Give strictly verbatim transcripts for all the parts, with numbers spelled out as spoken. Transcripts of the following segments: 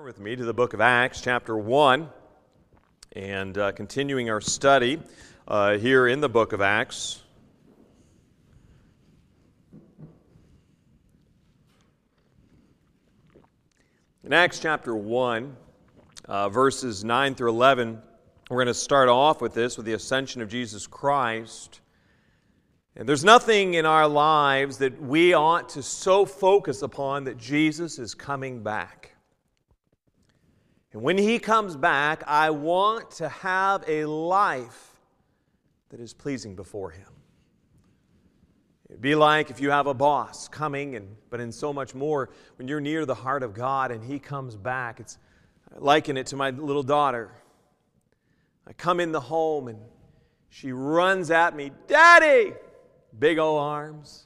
Turn with me to the book of Acts, chapter one, and uh, continuing our study uh, here in the book of Acts. In Acts chapter one, uh, verses nine through eleven, we're going to start off with this, with the ascension of Jesus Christ. And there's nothing in our lives that we ought to so focus upon that Jesus is coming back. And when He comes back, I want to have a life that is pleasing before Him. It'd be like if you have a boss coming, and but in so much more, when you're near the heart of God and He comes back, it's I liken it to my little daughter. I come in the home and she runs at me, "Daddy!" Big old arms.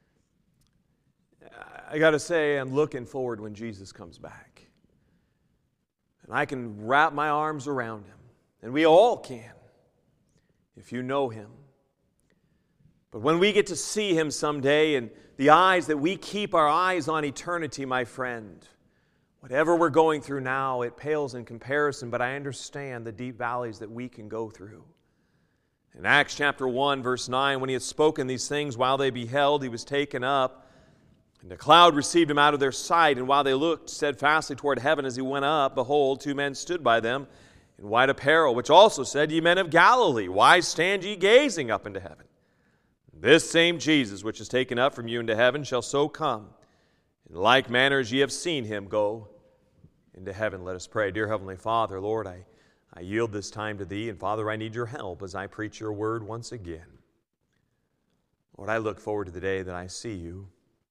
I got to say, I'm looking forward when Jesus comes back. And I can wrap my arms around Him. And we all can, if you know Him. But when we get to see Him someday, and the eyes that we keep our eyes on eternity, my friend, whatever we're going through now, it pales in comparison, but I understand the deep valleys that we can go through. In Acts chapter one, verse nine, when He had spoken these things, while they beheld, He was taken up, and a cloud received Him out of their sight. And while they looked steadfastly toward heaven as He went up, behold, two men stood by them in white apparel, which also said, "Ye men of Galilee, why stand ye gazing up into heaven? This same Jesus, which is taken up from you into heaven, shall so come. In like manner as ye have seen Him go into heaven." Let us pray. Dear Heavenly Father, Lord, I I yield this time to Thee, and Father, I need Your help as I preach Your word once again. Lord, I look forward to the day that I see You.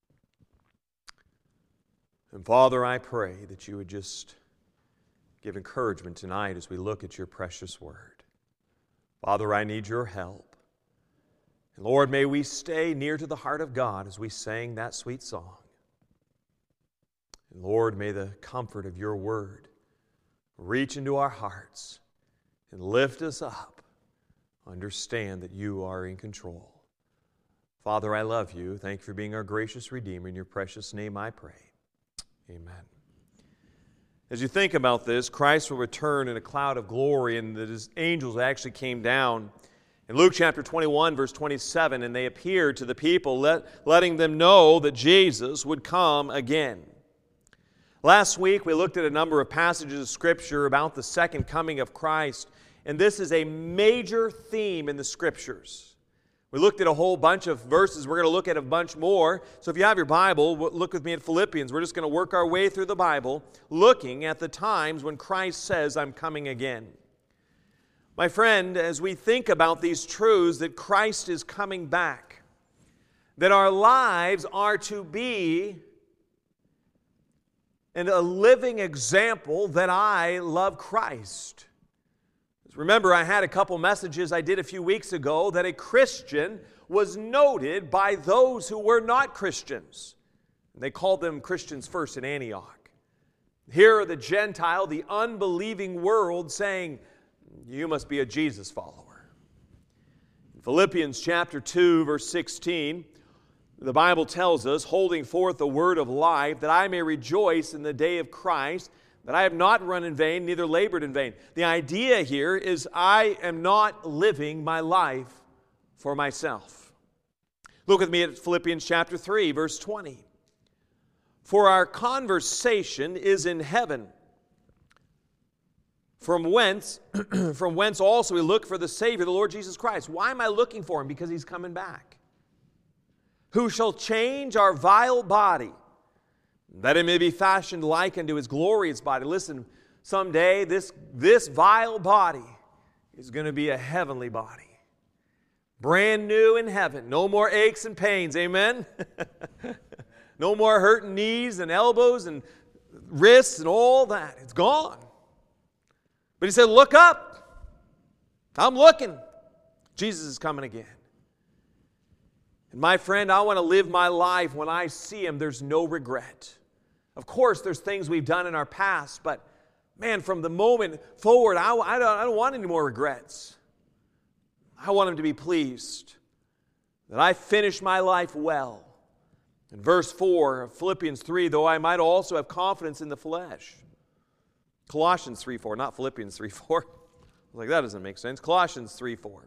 And Father, I pray that You would just give encouragement tonight as we look at Your precious word. Father, I need Your help. And Lord, may we stay near to the heart of God as we sang that sweet song. And Lord, may the comfort of Your word reach into our hearts and lift us up. Understand that You are in control. Father, I love You. Thank You for being our gracious Redeemer. In Your precious name I pray. Amen. As you think about this, Christ will return in a cloud of glory, and that His angels actually came down. In Luke chapter twenty-one, verse twenty-seven, and they appeared to the people, let, letting them know that Jesus would come again. Last week, we looked at a number of passages of Scripture about the second coming of Christ, and this is a major theme in the Scriptures. We looked at a whole bunch of verses. We're going to look at a bunch more. So if you have your Bible, look with me at Philippians. We're just going to work our way through the Bible, looking at the times when Christ says, "I'm coming again." My friend, as we think about these truths that Christ is coming back, that our lives are to be and a living example that I love Christ. Remember, I had a couple messages I did a few weeks ago that a Christian was noted by those who were not Christians. They called them Christians first in Antioch. Here are the Gentile, the unbelieving world saying, "You must be a Jesus follower." In Philippians chapter two, verse sixteen, the Bible tells us, "Holding forth the word of life, that I may rejoice in the day of Christ, that I have not run in vain, neither labored in vain." The idea here is I am not living my life for myself. Look with me at Philippians chapter three, verse twenty. "For our conversation is in heaven, from whence, from whence also we look for the Savior, the Lord Jesus Christ." Why am I looking for Him? Because He's coming back. "Who shall change our vile body, that it may be fashioned like unto His glorious body." Listen, someday this, this vile body is going to be a heavenly body. Brand new in heaven. No more aches and pains. Amen? No more hurting knees and elbows and wrists and all that. It's gone. But He said, "Look up. I'm looking. Jesus is coming again." And my friend, I want to live my life when I see Him, there's no regret. Of course, there's things we've done in our past, but man, from the moment forward, I, I, don't, I don't want any more regrets. I want Him to be pleased that I finish my life well. In verse four of Philippians three, "Though I might also have confidence in the flesh, Colossians three four, not Philippians three four. I was like, that doesn't make sense. Colossians three four.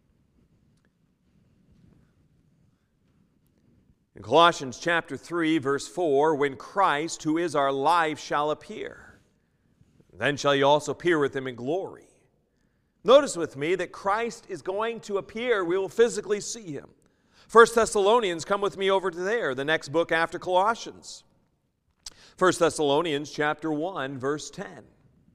In Colossians chapter three, verse four, when Christ, who is our life, shall appear, then shall you also appear with him in glory. Notice with me that Christ is going to appear. We will physically see him. First Thessalonians, come with me over to there, the next book after Colossians. First Thessalonians chapter one, verse ten.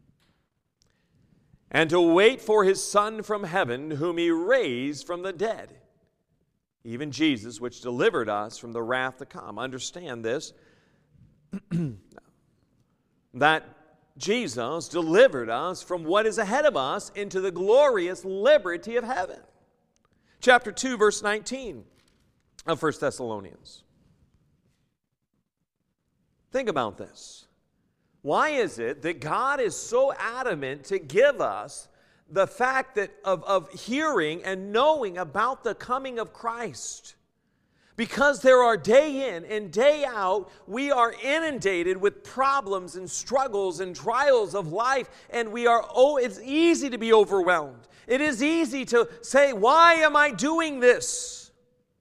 And to wait for his Son from heaven, whom he raised from the dead, even Jesus, which delivered us from the wrath to come. Understand this, that Jesus delivered us from what is ahead of us into the glorious liberty of heaven. Chapter two, verse nineteen of First Thessalonians. Think about this. Why is it that God is so adamant to give us the fact that of, of hearing and knowing about the coming of Christ? Because there are day in and day out, we are inundated with problems and struggles and trials of life, and we are, oh, it's easy to be overwhelmed. It is easy to say, why am I doing this?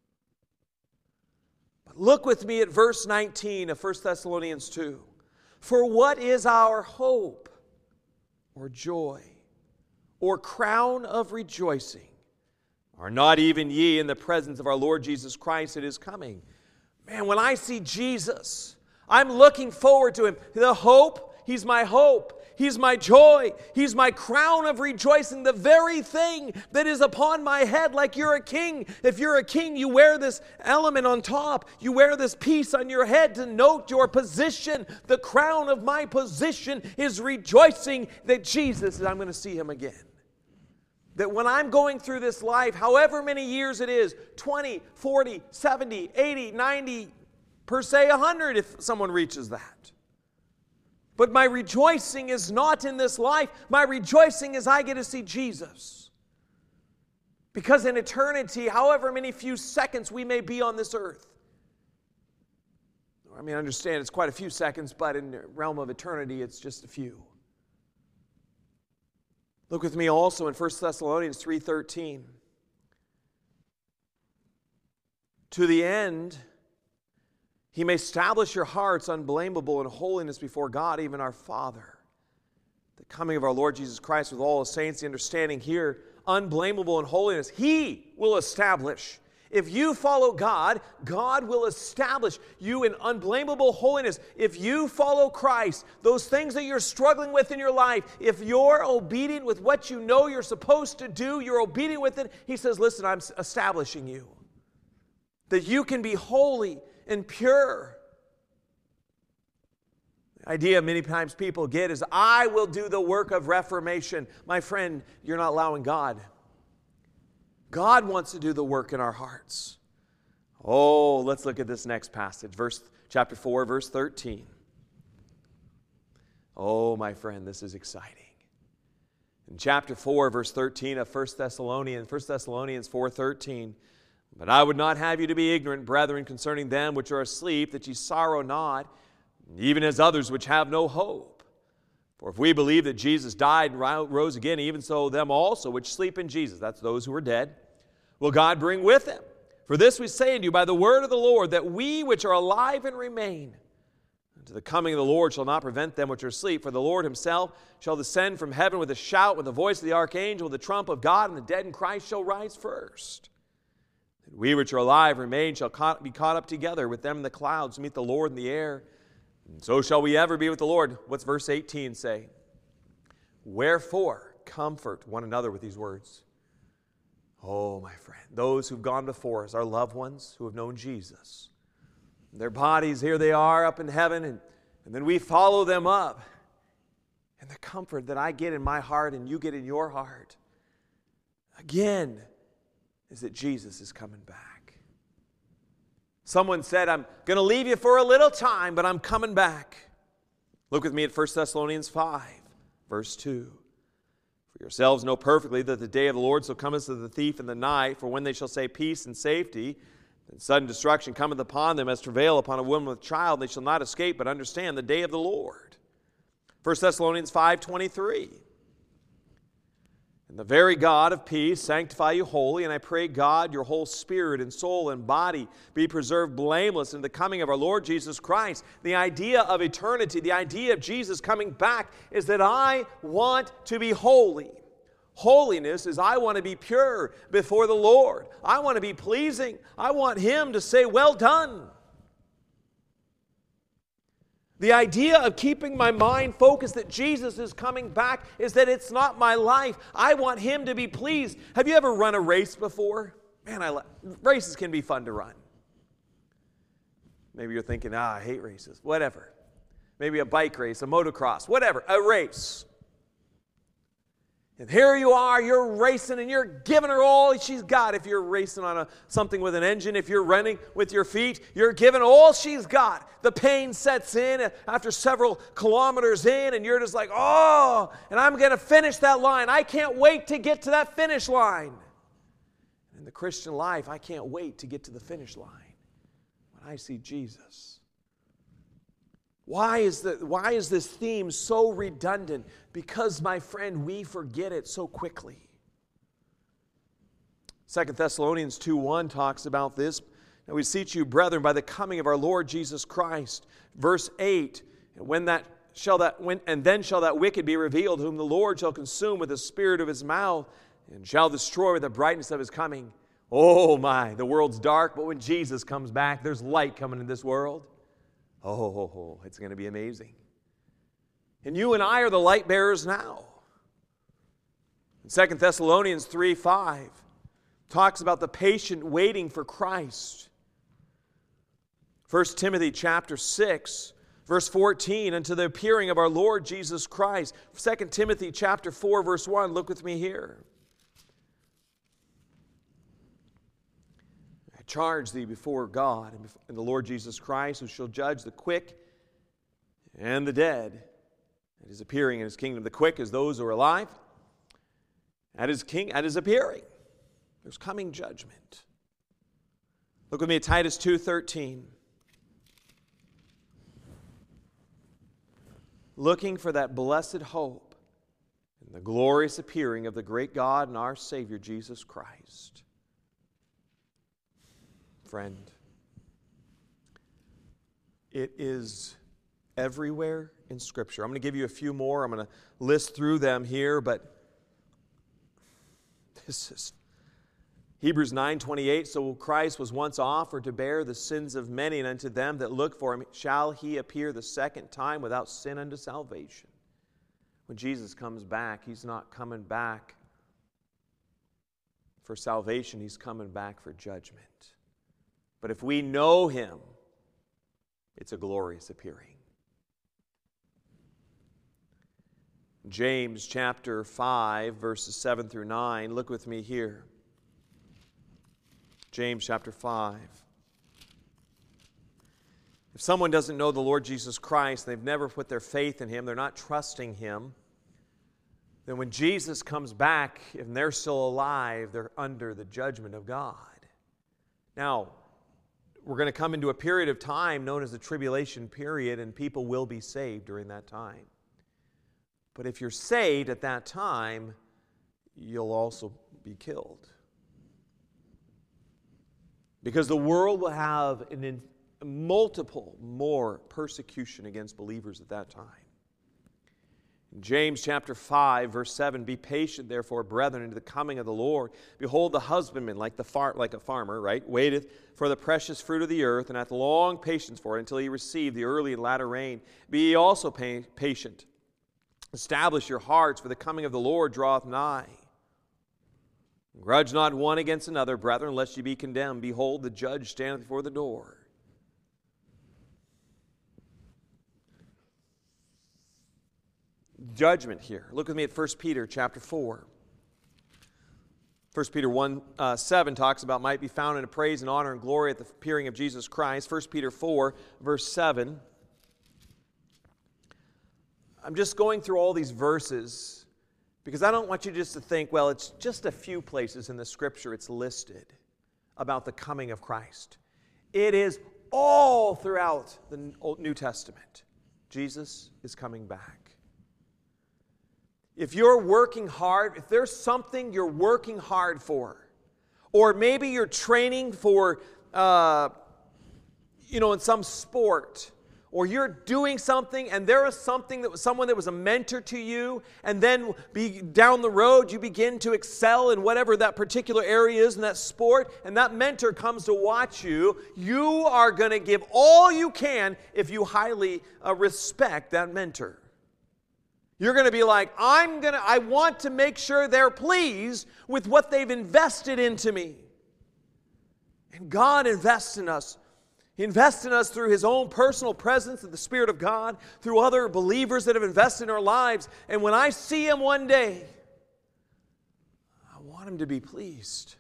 But look with me at verse nineteen of First Thessalonians two. For what is our hope or joy or crown of rejoicing? Are not even ye in the presence of our Lord Jesus Christ at his coming? Man, when I see Jesus, I'm looking forward to him. The hope, he's my hope. He's my joy. He's my crown of rejoicing. The very thing that is upon my head, like you're a king. If you're a king, you wear this element on top. You wear this piece on your head to note your position. The crown of my position is rejoicing that Jesus, and I'm going to see him again. That when I'm going through this life, however many years it is, twenty, forty, seventy, eighty, ninety, per se one hundred if someone reaches that. But my rejoicing is not in this life. My rejoicing is I get to see Jesus. Because in eternity, however many few seconds we may be on this earth, I mean, I understand it's quite a few seconds, but in the realm of eternity, it's just a few. Look with me also in First Thessalonians three thirteen. To the end, he may establish your hearts unblameable in holiness before God, even our Father. The coming of our Lord Jesus Christ with all the saints, the understanding here, unblameable in holiness, he will establish. If you follow God, God will establish you in unblameable holiness. If you follow Christ, those things that you're struggling with in your life, if you're obedient with what you know you're supposed to do, you're obedient with it, he says, listen, I'm establishing you. That you can be holy and pure. The idea many times people get is, I will do the work of reformation. My friend, you're not allowing God. God wants to do the work in our hearts. Oh, let's look at this next passage. Verse, chapter four, verse thirteen. Oh, my friend, this is exciting. In chapter four, verse thirteen of First Thessalonians, First Thessalonians four thirteen. But I would not have you to be ignorant, brethren, concerning them which are asleep, that ye sorrow not, even as others which have no hope. For if we believe that Jesus died and rose again, even so them also which sleep in Jesus, that's those who are dead, will God bring with him. For this we say unto you by the word of the Lord, that we which are alive and remain unto the coming of the Lord shall not prevent them which are asleep. For the Lord himself shall descend from heaven with a shout, with the voice of the archangel, with the trump of God, and the dead in Christ shall rise first. And we which are alive remain shall be caught up together with them in the clouds to meet the Lord in the air. And so shall we ever be with the Lord. What's verse eighteen say? Wherefore, comfort one another with these words. Oh, my friend, those who've gone before us, our loved ones who have known Jesus, their bodies, here they are up in heaven, and, and then we follow them up. And the comfort that I get in my heart and you get in your heart, again, is that Jesus is coming back. Someone said, I'm going to leave you for a little time, but I'm coming back. Look with me at First Thessalonians five, verse two. For yourselves know perfectly that the day of the Lord shall come as to the thief in the night, for when they shall say peace and safety, then sudden destruction cometh upon them as travail upon a woman with child, they shall not escape, but understand the day of the Lord. First Thessalonians five twenty-three. And the very God of peace sanctify you wholly, and I pray God your whole spirit and soul and body be preserved blameless in the coming of our Lord Jesus Christ. The idea of eternity, the idea of Jesus coming back is that I want to be holy. Holiness is I want to be pure before the Lord. I want to be pleasing. I want Him to say, well done. The idea of keeping my mind focused that Jesus is coming back is that it's not my life. I want Him to be pleased. Have you ever run a race before? Man, I races can be fun to run. Maybe you're thinking, ah, I hate races. Whatever. Maybe a bike race, a motocross, whatever, a race. And here you are, you're racing and you're giving her all she's got. If you're racing on a, something with an engine, if you're running with your feet, you're giving all she's got. The pain sets in after several kilometers in, and you're just like, oh, and I'm going to finish that line. I can't wait to get to that finish line. In the Christian life, I can't wait to get to the finish line when I see Jesus. Why is, the, why is this theme so redundant? Because, my friend, we forget it so quickly. Second Thessalonians two one talks about this. Now we beseech you, brethren, by the coming of our Lord Jesus Christ. Verse eight, and when that shall that when, and then shall that wicked be revealed, whom the Lord shall consume with the spirit of His mouth, and shall destroy with the brightness of His coming. Oh my, the world's dark, but when Jesus comes back, there's light coming in this world. Oh, it's going to be amazing. And you and I are the light bearers now. Second Thessalonians three five talks about the patient waiting for Christ. First Timothy chapter six, verse fourteen, unto the appearing of our Lord Jesus Christ. Second Timothy chapter four, verse one, look with me here. Charge thee before God and the Lord Jesus Christ, who shall judge the quick and the dead at His appearing in His kingdom. The quick is those who are alive. At His king, at His appearing, there's coming judgment. Look with me at Titus two thirteen. Looking for that blessed hope and the glorious appearing of the great God and our Savior Jesus Christ. Friend, it is everywhere in Scripture. I'm going to give you a few more. I'm going to list through them here, but this is Hebrews nine twenty-eight. So Christ was once offered to bear the sins of many, and unto them that look for Him shall He appear the second time without sin unto salvation. When Jesus comes back, He's not coming back for salvation. He's coming back for judgment. But if we know Him, it's a glorious appearing. James chapter five, verses seven through nine. Look with me here. James chapter five. If someone doesn't know the Lord Jesus Christ, they've never put their faith in Him, they're not trusting Him, then when Jesus comes back, if they're still alive, they're under the judgment of God. Now, we're going to come into a period of time known as the tribulation period, and people will be saved during that time. But if you're saved at that time, you'll also be killed. Because the world will have an in, multiple more persecution against believers at that time. In James chapter five, verse seven, be patient, therefore, brethren, unto the coming of the Lord. Behold, the husbandman, like the far, like a farmer, right, waiteth for the precious fruit of the earth, and hath long patience for it, until he receive the early and latter rain. Be ye also pa- patient. Establish your hearts, for the coming of the Lord draweth nigh. Grudge not one against another, brethren, lest ye be condemned. Behold, the judge standeth before the door. Judgment here. Look with me at First Peter chapter four. First Peter one, uh, seven talks about might be found in praise and honor and glory at the appearing of Jesus Christ. First Peter four, verse seven. I'm just going through all these verses because I don't want you just to think, well, it's just a few places in the Scripture it's listed about the coming of Christ. It is all throughout the New Testament. Jesus is coming back. if you're working hard, if there's something you're working hard for, or maybe you're training for, uh, you know, in some sport, or you're doing something and there is something that was someone that was a mentor to you, and then be, down the road you begin to excel in whatever that particular area is in that sport, and that mentor comes to watch you, you are going to give all you can if you highly uh, respect that mentor. You're going to be like, I'm going to, I want to make sure they're pleased with what they've invested into me. And God invests in us. He invests in us through His own personal presence of the Spirit of God, through other believers that have invested in our lives. And when I see Him one day, I want Him to be pleased.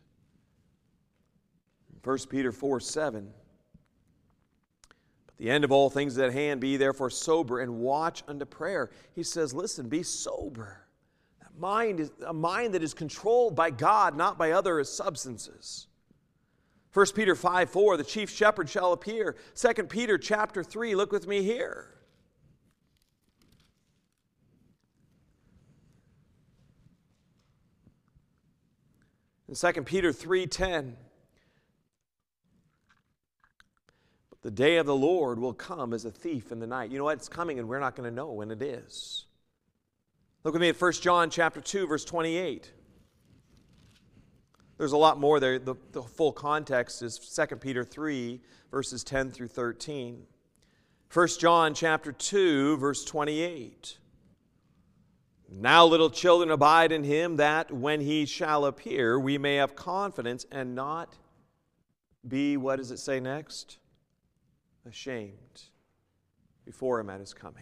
First Peter four seven. But the end of all things is at hand, be therefore sober and watch unto prayer. He says, listen, be sober. That mind is a mind that is controlled by God, not by other substances. First Peter five four, the chief shepherd shall appear. Second Peter chapter three, look with me here. In Second Peter three ten, but the day of the Lord will come as a thief in the night. You know what? It's coming and we're not going to know when it is. Look with me at First John chapter two, verse twenty-eight. There's a lot more there. The, the full context is Second Peter three, verses ten through thirteen. First John chapter two, verse twenty-eight. Now, little children, abide in Him, that when He shall appear, we may have confidence and not be, what does it say next? Ashamed before Him at His coming.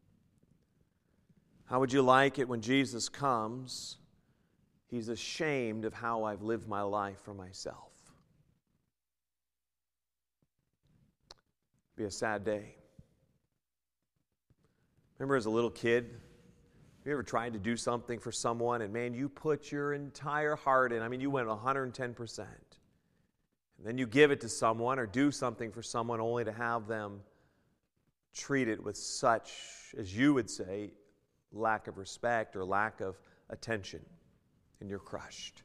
How would you like it when Jesus comes? He's ashamed of how I've lived my life for myself. It'd be a sad day. Remember as a little kid, have you ever tried to do something for someone and man, you put your entire heart in. I mean, you went one hundred ten percent. And then you give it to someone or do something for someone only to have them treat it with such, as you would say, lack of respect or lack of attention. And you're crushed.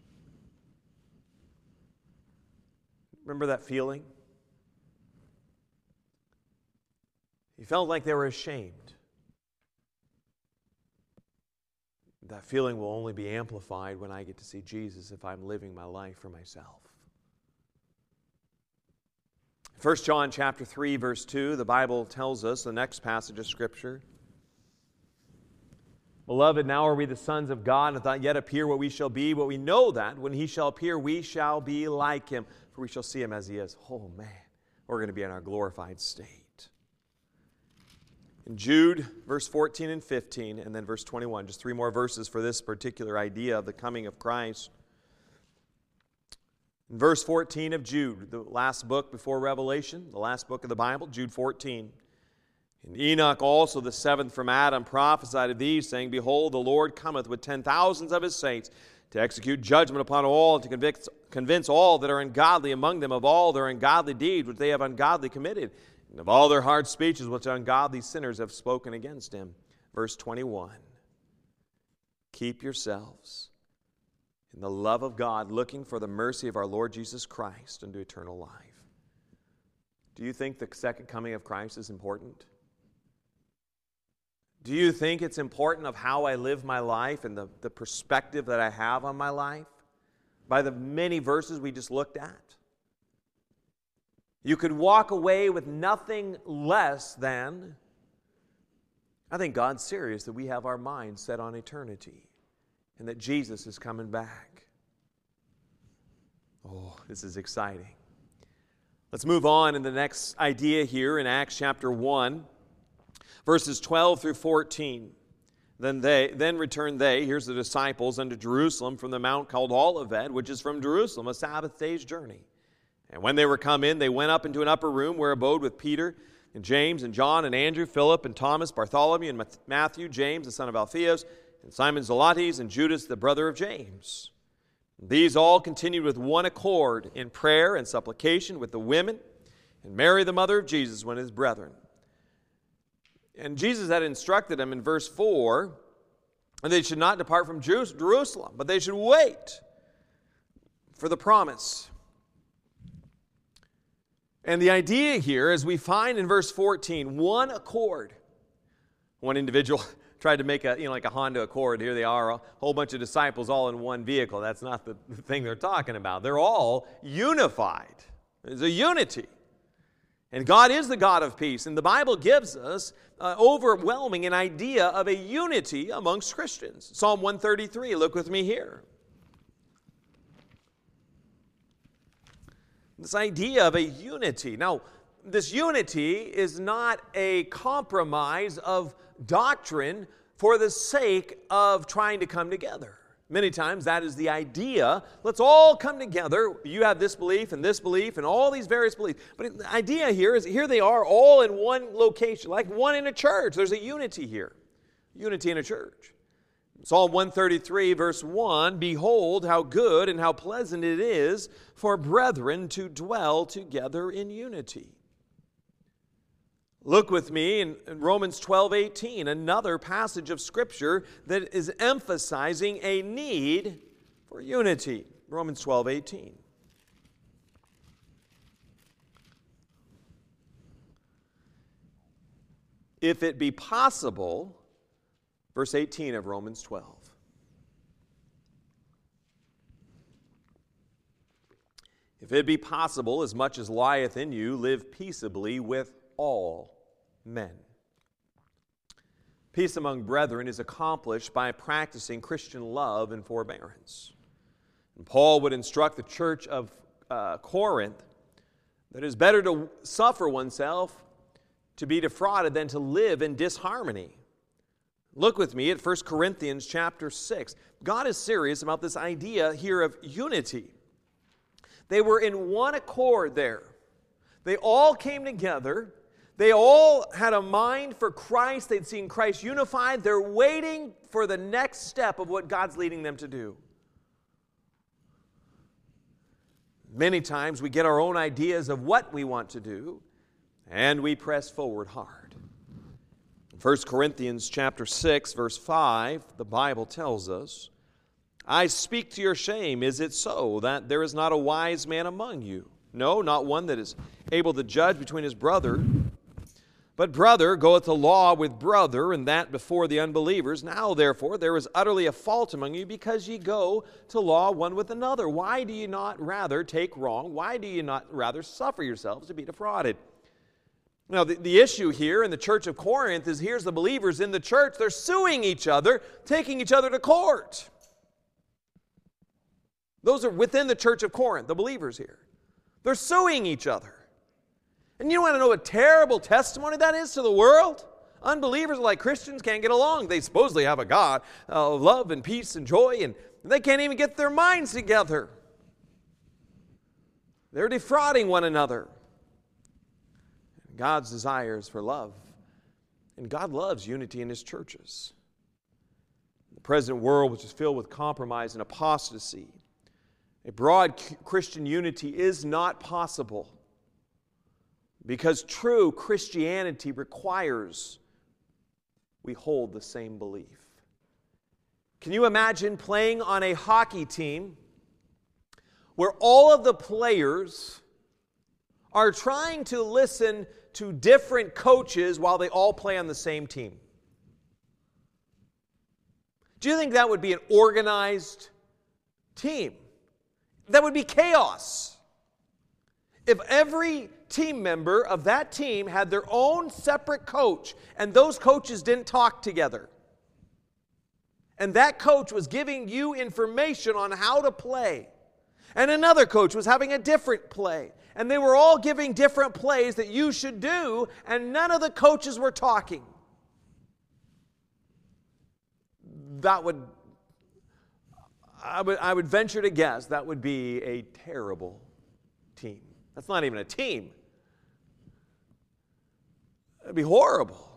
Remember that feeling? You felt like they were ashamed. That feeling will only be amplified when I get to see Jesus if I'm living my life for myself. First John chapter three, verse two, the Bible tells us, the next passage of Scripture, Beloved, now are we the sons of God, and doth not yet appear what we shall be, but we know that when He shall appear, we shall be like Him, for we shall see Him as He is. Oh, man, we're going to be in our glorified state. In Jude, verse fourteen and fifteen, and then verse twenty-one, just three more verses for this particular idea of the coming of Christ. In verse fourteen of Jude, the last book before Revelation, the last book of the Bible, Jude fourteen. And Enoch also, the seventh from Adam, prophesied of these, saying, Behold, the Lord cometh with ten thousands of His saints, to execute judgment upon all, and to convict, convince all that are ungodly among them of all their ungodly deeds which they have ungodly committed, and of all their hard speeches which ungodly sinners have spoken against Him. Verse twenty-one. Keep yourselves in the love of God, looking for the mercy of our Lord Jesus Christ unto eternal life. Do you think the second coming of Christ is important? Do you think it's important of how I live my life and the, the perspective that I have on my life? By the many verses we just looked at? You could walk away with nothing less than, I think God's serious that we have our minds set on eternity and that Jesus is coming back. Oh, this is exciting. Let's move on in the next idea here in Acts chapter one. Verses twelve through fourteen. Then they then returned they, here's the disciples, unto Jerusalem from the mount called Olivet, which is from Jerusalem, a Sabbath day's journey. And when they were come in, they went up into an upper room where abode with Peter and James and John and Andrew, Philip and Thomas, Bartholomew and Matthew, James the son of Alphaeus, and Simon Zelotes, and Judas the brother of James. And these all continued with one accord in prayer and supplication with the women, and Mary the mother of Jesus, one of His brethren. And Jesus had instructed them in verse four And they should not depart from Jerusalem, but they should wait for the promise. And the idea here, as we find in verse fourteen, one accord. One individual tried to make a, you know, like a Honda Accord. Here they are, a whole bunch of disciples all in one vehicle. That's not the thing they're talking about. They're all unified. There's a unity. And God is the God of peace. And the Bible gives us uh, overwhelming an idea of a unity amongst Christians. Psalm one thirty-three, look with me here. This idea of a unity. Now, this unity is not a compromise of doctrine for the sake of trying to come together. Many times that is the idea. Let's all come together. You have this belief and this belief and all these various beliefs. But the idea here is here they are all in one location, like one in a church. There's a unity here. Unity in a church. Psalm one thirty-three, verse one, behold, how good and how pleasant it is for brethren to dwell together in unity. Look with me in Romans twelve eighteen, another passage of Scripture that is emphasizing a need for unity. Romans twelve eighteen. If it be possible, verse eighteen of Romans twelve. If it be possible, as much as lieth in you, live peaceably with all men. Peace among brethren is accomplished by practicing Christian love and forbearance. And Paul would instruct the church of uh, Corinth that it is better to suffer oneself to be defrauded than to live in disharmony. Look with me at First Corinthians chapter six. God is serious about this idea here of unity. They were in one accord there. They all came together. They all had a mind for Christ. They'd seen Christ unified. They're waiting for the next step of what God's leading them to do. Many times we get our own ideas of what we want to do, and we press forward hard. In First Corinthians chapter six, verse five, the Bible tells us, I speak to your shame, is it so, that there is not a wise man among you? No, not one that is able to judge between his brother. But brother goeth to law with brother, and that before the unbelievers. Now, therefore, there is utterly a fault among you, because ye go to law one with another. Why do ye not rather take wrong? Why do ye not rather suffer yourselves to be defrauded? Now, the, the issue here in the church of Corinth is here's the believers in the church. They're suing each other, taking each other to court. Those are within the church of Corinth, the believers here. They're suing each other. And you want to know what terrible testimony that is to the world? Unbelievers are like Christians can't get along. They supposedly have a God of love and peace and joy, and they can't even get their minds together. They're defrauding one another. God's desire is for love. And God loves unity in His churches. The present world, which is filled with compromise and apostasy, a broad Christian unity is not possible because true Christianity requires we hold the same belief. Can you imagine playing on a hockey team where all of the players are trying to listen to different coaches while they all play on the same team? Do you think that would be an organized team? That would be chaos. If every team member of that team had their own separate coach and those coaches didn't talk together, and that coach was giving you information on how to play, and another coach was having a different play, and they were all giving different plays that you should do, and none of the coaches were talking, that would I would, I would venture to guess that would be a terrible team. That's not even a team. That'd be horrible.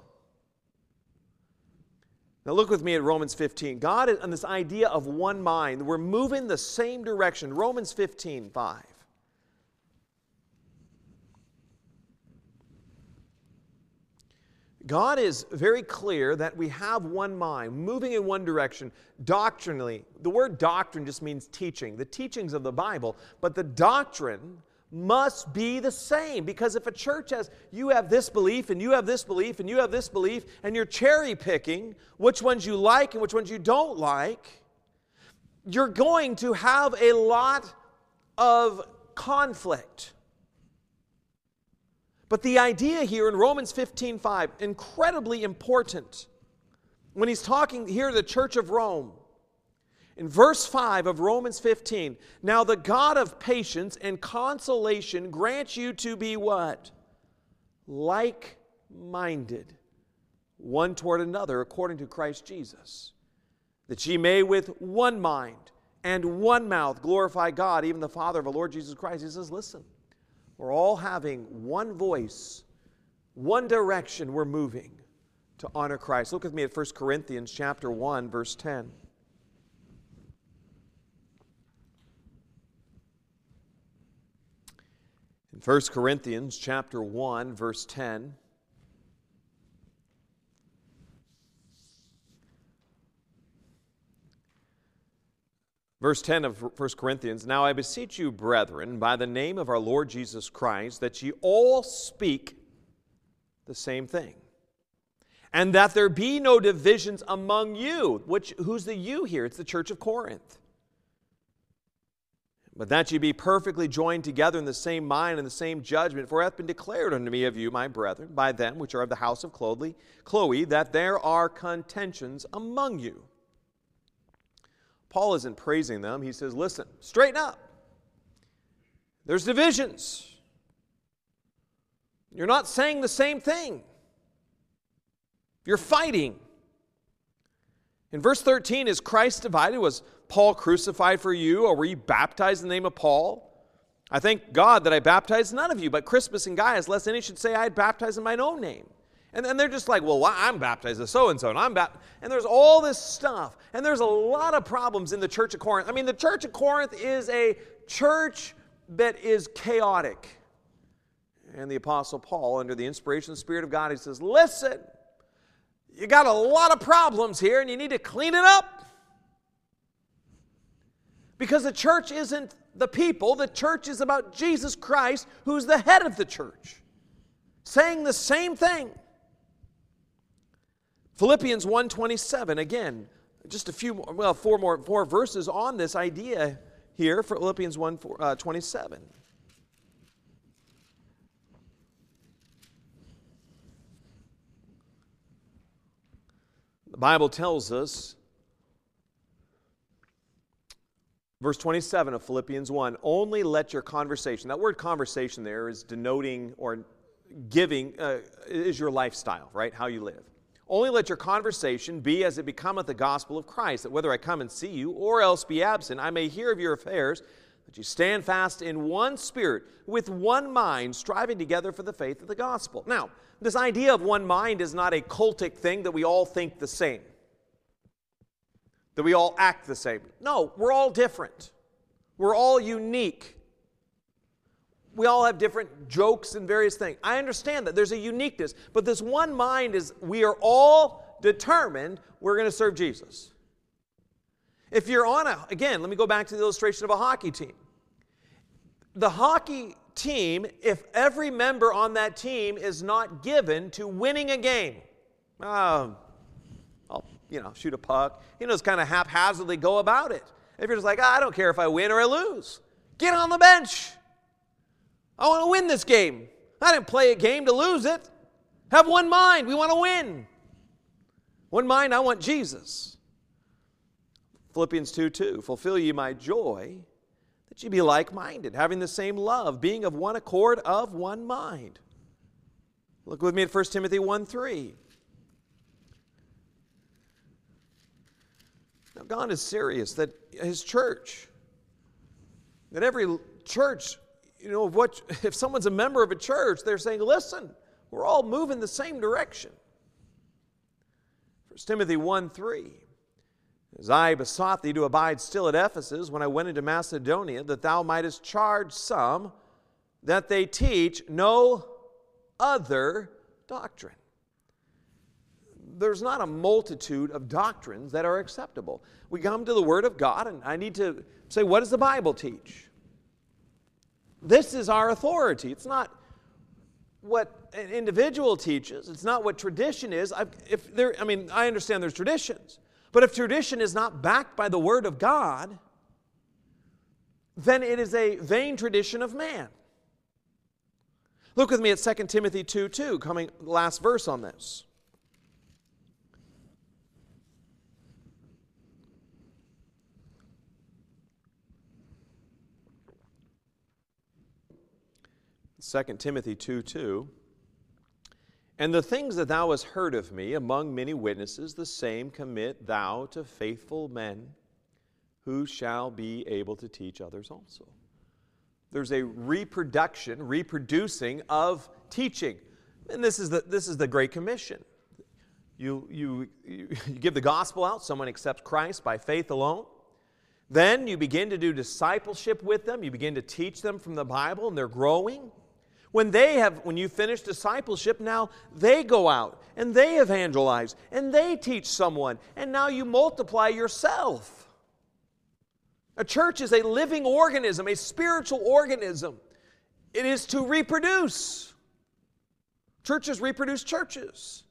Now look with me at Romans fifteen. God is on this idea of one mind. We're moving the same direction. Romans fifteen, five. God is very clear that we have one mind, moving in one direction, doctrinally. The word doctrine just means teaching, the teachings of the Bible, but the doctrine must be the same, because if a church has, you have this belief, and you have this belief, and you have this belief, and you're cherry picking which ones you like and which ones you don't like, you're going to have a lot of conflict. But the idea here in Romans fifteen five, incredibly important. When he's talking here to the church of Rome, in verse five of Romans fifteen, now the God of patience and consolation grant you to be what? Like-minded, one toward another, according to Christ Jesus, that ye may with one mind and one mouth glorify God, even the Father of our Lord Jesus Christ. He says, listen, we're all having one voice, one direction we're moving to honor Christ. Look with me at First Corinthians chapter one, verse ten. In First Corinthians chapter one, verse ten, verse ten of First Corinthians, now I beseech you, brethren, by the name of our Lord Jesus Christ, that ye all speak the same thing, and that there be no divisions among you. Which, who's the you here? It's the church of Corinth. But that ye be perfectly joined together in the same mind and the same judgment. For it hath been declared unto me of you, my brethren, by them which are of the house of Chloe, that there are contentions among you. Paul isn't praising them. He says, listen, straighten up. There's divisions. You're not saying the same thing. You're fighting. In verse thirteen, is Christ divided? Was Paul crucified for you, or were you baptized in the name of Paul? I thank God that I baptized none of you, but Crispus and Gaius, lest any should say I had baptized in mine own name. And then they're just like, well, I'm baptized as so-and-so, and I'm baptized. And there's all this stuff. And there's a lot of problems in the church of Corinth. I mean, the church of Corinth is a church that is chaotic. And the Apostle Paul, under the inspiration of the Spirit of God, he says, listen, you got a lot of problems here, and you need to clean it up. Because the church isn't the people. The church is about Jesus Christ, who's the head of the church, saying the same thing. Philippians one twenty-seven, again, just a few more, well, four more four verses on this idea here for Philippians one twenty-seven. The Bible tells us, verse twenty-seven of Philippians one, only let your conversation, that word conversation there is denoting or giving, uh, is your lifestyle, right? How you live. Only let your conversation be as it becometh the gospel of Christ, that whether I come and see you or else be absent, I may hear of your affairs, that you stand fast in one spirit, with one mind, striving together for the faith of the gospel. Now, this idea of one mind is not a cultic thing that we all think the same, that we all act the same. No, we're all different. We're all unique. We all have different jokes and various things. I understand that there's a uniqueness, but this one mind is we are all determined we're going to serve Jesus. If you're on a, again, let me go back to the illustration of a hockey team. The hockey team, if every member on that team is not given to winning a game, um, I'll, you know, shoot a puck, you know, just kind of haphazardly go about it. If you're just like, oh, I don't care if I win or I lose, get on the bench. I want to win this game. I didn't play a game to lose it. Have one mind. We want to win. One mind, I want Jesus. Philippians two two, fulfill ye my joy, that ye be like-minded, having the same love, being of one accord, of one mind. Look with me at First Timothy one three. Now, God is serious that His church, that every church, you know, what if someone's a member of a church, they're saying, listen, we're all moving the same direction. First Timothy one three. As I besought thee to abide still at Ephesus when I went into Macedonia, that thou mightest charge some that they teach no other doctrine. there's not a multitude of doctrines that are acceptable. We come to the Word of God, and I need to say, what does the Bible teach? This is our authority. It's not what an individual teaches. It's not what tradition is. I, if there, I mean, I understand there's traditions. But if tradition is not backed by the Word of God, then it is a vain tradition of man. Look with me at Second Timothy two two, coming last verse on this. Second Timothy two two. And the things that thou hast heard of me among many witnesses, the same commit thou to faithful men who shall be able to teach others also. There's a reproduction, reproducing of teaching. And this is the, this is the Great Commission. You, you, you give the gospel out, someone accepts Christ by faith alone. Then you begin to do discipleship with them. You begin to teach them from the Bible, and they're growing. When they have, when you finish discipleship, now they go out and they evangelize and they teach someone, and now you multiply yourself. A church is a living organism, a spiritual organism. It is to reproduce. Churches reproduce churches.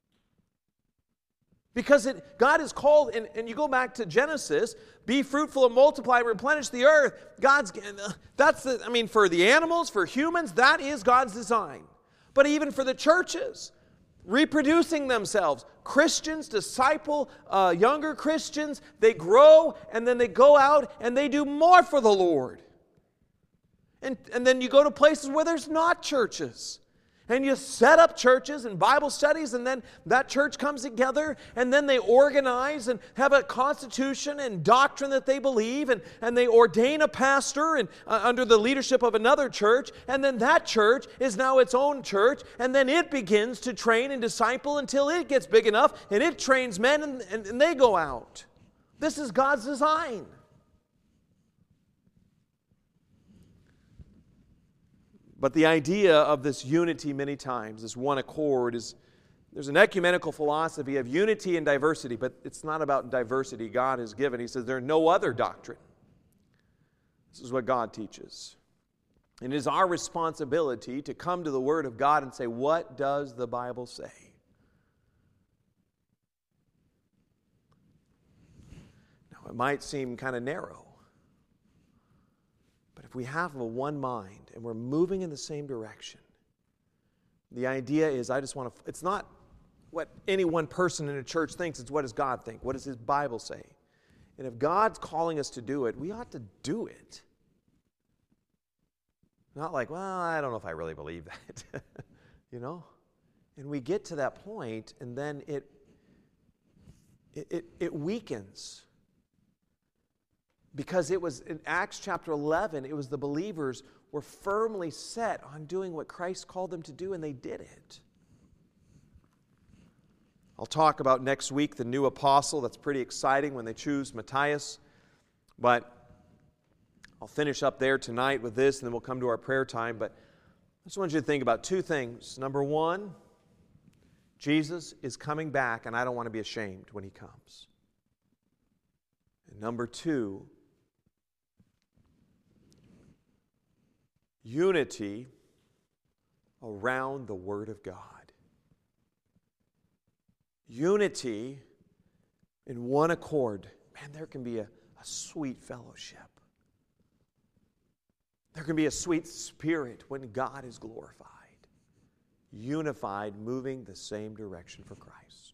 Because it, God is called, and, and you go back to Genesis, be fruitful and multiply and replenish the earth. God's, that's the, I mean, for the animals, for humans, that is God's design. But even for the churches, reproducing themselves. Christians disciple uh, younger Christians, they grow, and then they go out and they do more for the Lord. And, and then you go to places where there's not churches. And you set up churches and Bible studies, and then that church comes together, and then they organize and have a constitution and doctrine that they believe, and, and they ordain a pastor and, uh, under the leadership of another church, and then that church is now its own church, and then it begins to train and disciple until it gets big enough, and it trains men, and, and, and they go out. This is God's design. But the idea of this unity many times, this one accord, is there's an ecumenical philosophy of unity and diversity, but it's not about diversity God has given. He says there's no other doctrine. This is what God teaches. And it is our responsibility to come to the Word of God and say, what does the Bible say? Now, it might seem kind of narrow. If we have a one mind and we're moving in the same direction, the idea is I just want to, it's not what any one person in a church thinks, it's what does God think? What does His Bible say? And if God's calling us to do it, we ought to do it. Not like, well, I don't know if I really believe that. You know? And we get to that point, and then it, it, it, it weakens. Because it was in Acts chapter eleven, it was the believers were firmly set on doing what Christ called them to do, and they did it. I'll talk about next week the new apostle. That's pretty exciting when they choose Matthias. But I'll finish up there tonight with this, and then we'll come to our prayer time. But I just want you to think about two things. Number one, Jesus is coming back, and I don't want to be ashamed when He comes. And number two, unity around the Word of God. Unity in one accord. Man, there can be a, a sweet fellowship. There can be a sweet spirit when God is glorified. Unified, moving the same direction for Christ.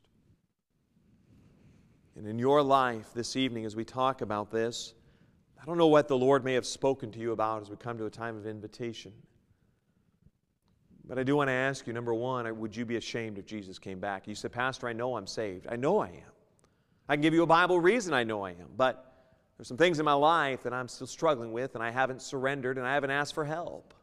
And in your life this evening, as we talk about this, I don't know what the Lord may have spoken to you about as we come to a time of invitation. But I do want to ask you, number one, would you be ashamed if Jesus came back? You said, Pastor, I know I'm saved. I know I am. I can give you a Bible reason I know I am. But there's some things in my life that I'm still struggling with, and I haven't surrendered, and I haven't asked for help.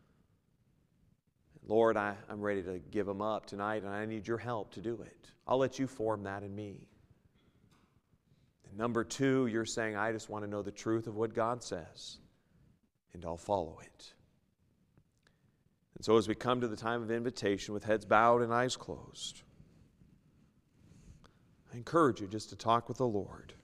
Lord, I, I'm ready to give them up tonight, and I need your help to do it. I'll let you form that in me. Number two, you're saying, I just want to know the truth of what God says, and I'll follow it. And so as we come to the time of invitation with heads bowed and eyes closed, I encourage you just to talk with the Lord.